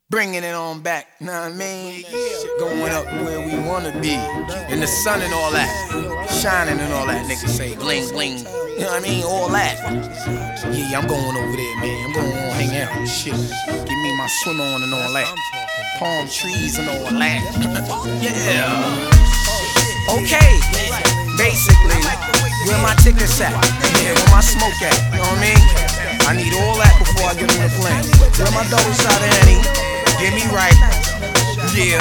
Bringing it on back, know what I mean? Going up where we wanna be. In the sun and all that. Shining and all that, niggas say bling bling. You know what I mean? All that. Yeah, I'm going over there, man. I'm going to hang out and shit. Give me my swim on and all that. Palm trees and all that. Yeah. Okay. Basically, where my tickets at? Yeah, where my smoke at? You know what I mean? I need all that before I get on the plane. Where my double side of Henny? Get me right. Yeah.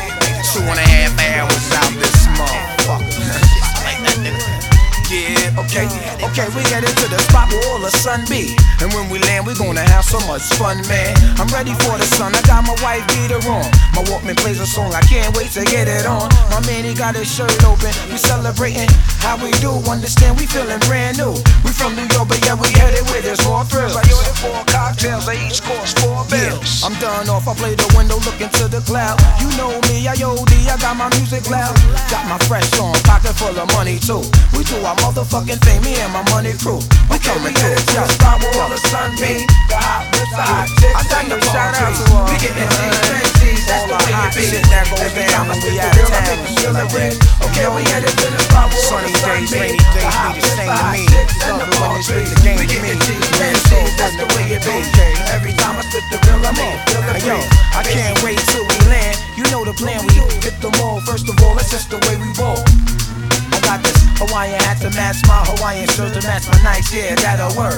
2.5 hours out this motherfucker. Like that, nigga. Yeah, okay, we headed to the spot where all the sun be. And when we land, we gonna have so much fun, man. I'm ready for the sun, I got my white beater on. My Walkman plays a song, I can't wait to get it on. My man, he got his shirt open, we celebrating how we do. Understand, we feeling brand new. We from New York, but yeah, we headed with this more thrills. I ordered 4 cocktails, they each cost 4 bills. I'm done off, I play the window, looking to the cloud. You know me, I OD, I got my music loud. Got my fresh on, pocket full of money too. We do our motherfucking thing, me and my money crew. We coming to the spot where all the sun be. The hot whips, the hot chicks, I got the shout out to all. We getting these, that's the way it be. Every time I spit the real, I make you feel the rich. Okay, we headed to the spot where all the sun be. Sunny days, rainy days, be the same to me. Love it when it's the game to me. Man, so that's the way it be. Every time I spit the real, I make you feel the rich. I can't wait till we land. You know the plan, we hit the mall. First of all, that's just the way we roll. Got this Hawaiian hat to match my Hawaiian shirt to match my Nikes, yeah, that'll work.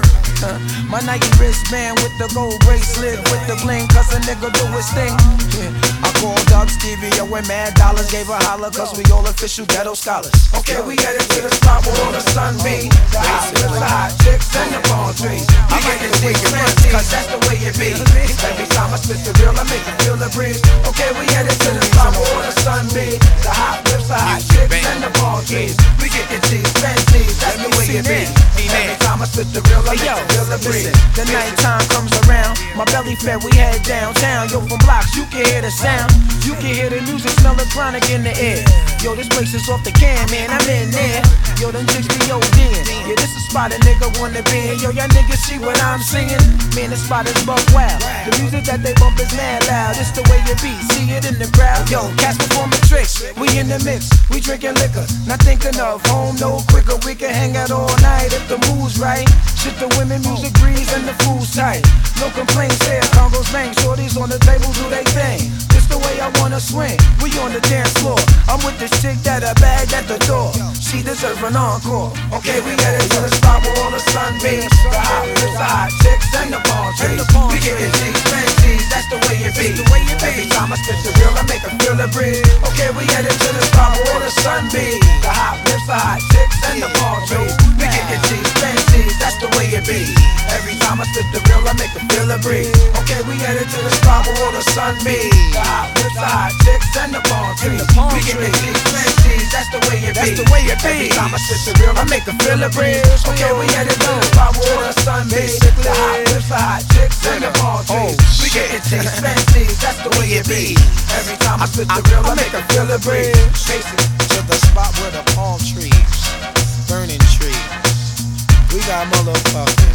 My Nike wristband with the gold bracelet with the bling, cause a nigga do his thing. I called Doug Stevie, yo, with mad dollars, gave a holler, cause we all official ghetto scholars. Okay, we headed to the spot where all the sun be. The hot lips, the hot chicks, and the palm trees. I get the things fancy, cause that's the way it be. Every time I spit the real, I make you feel the breeze. Okay, we headed to the spot where all the sun be. The hot lips, the hot chicks, and the palm trees. We get the cheese, fancy, that's the way it be. Every time I spit the real, I make you feel the breeze. The nighttime comes around, my belly fed, we head downtown. Yo, from blocks, you can hear the sound. You can hear the music, smell the chronic in the air. Yo, this place is off the can, man, I'm in there. Yo, them chicks be OD'ing. Yeah, this is a spot a nigga wanna be in. Yo, y'all niggas see what I'm singing? Man, this spot is buck wild. The music that they bump is mad loud. It's the way it be, see it in the crowd. Yo, cats performing tricks, we in the mix. We drinking liquor, not thinking of home no quicker. We can hang out all night if the mood's right. Shit, the women, music breeze, and the food's tight. No complaints here, Congos bang. Shorties on the table do they thing. This the way I wanna swing. We on the dance floor. I'm with this chick that I bagged at the door. She deserve an encore. Okay, we headed to the spot where all the sun beams. The hot lips, the hot chicks, and the palm trees. We getting cheese, fancy, that's the way it be. Every time I spit the real, I make her feel the breeze. Okay, we headed to the spot where all the sun beams. The hot lips, the hot chicks, and the palm trees. We getting cheese, fancy, that's the way it be. Every time I spit the real, I make her feel the breeze. Okay, we headed to the spot where all the sun beams. The hot lips, the hot chicks, and the palm trees. We getting cheese, fancy, that's the way it be. Every time I spit the real, I make her feel the breeze. Okay, we headed to the spot where all the sun beams. The hot lips, the hot chicks, and the palm trees. We getting cheese, fancy, that's the way it be. Every time I spit the real, I make her feel the breeze. To the spot where the palm trees, burning trees. We got motherfuckers